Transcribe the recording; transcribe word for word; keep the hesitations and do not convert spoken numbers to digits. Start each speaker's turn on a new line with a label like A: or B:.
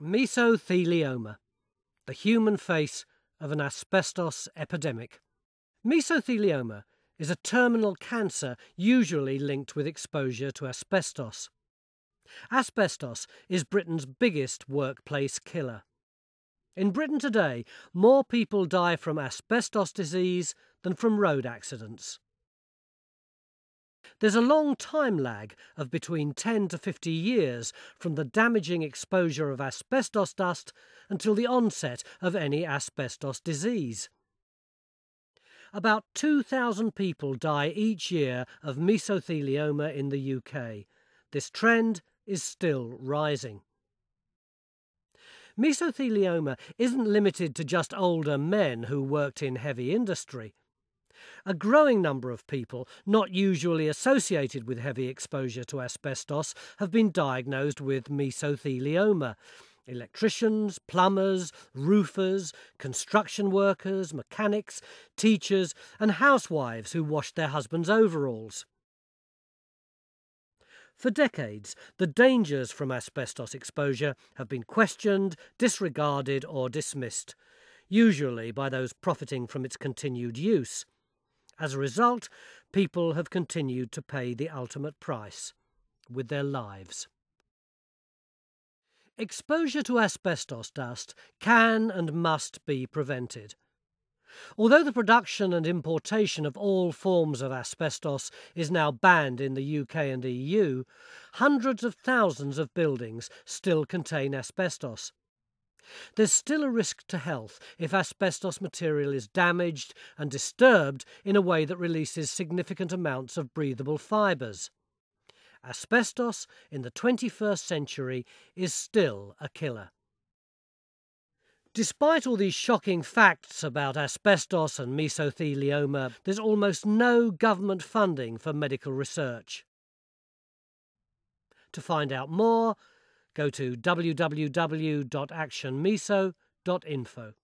A: Mesothelioma, the human face of an asbestos epidemic. Mesothelioma is a terminal cancer usually linked with exposure to asbestos. Asbestos is Britain's biggest workplace killer. In Britain today, more people die from asbestos disease than from road accidents. There's a long time lag of between ten to fifty years from the damaging exposure of asbestos dust until the onset of any asbestos disease. About two thousand people die each year of mesothelioma in the U K. This trend is still rising. Mesothelioma isn't limited to just older men who worked in heavy industry. A growing number of people not usually associated with heavy exposure to asbestos have been diagnosed with mesothelioma. Electricians, plumbers, roofers, construction workers, mechanics, teachers, and housewives who washed their husbands' overalls. For decades, the dangers from asbestos exposure have been questioned, disregarded, or dismissed, usually by those profiting from its continued use. As a result, people have continued to pay the ultimate price with their lives. Exposure to asbestos dust can and must be prevented. Although the production and importation of all forms of asbestos is now banned in the U K and E U, hundreds of thousands of buildings still contain asbestos. There's still a risk to health if asbestos material is damaged and disturbed in a way that releases significant amounts of breathable fibres. Asbestos in the twenty-first century is still a killer. Despite all these shocking facts about asbestos and mesothelioma, there's almost no government funding for medical research. To find out more, go to w w w dot action meso dot info.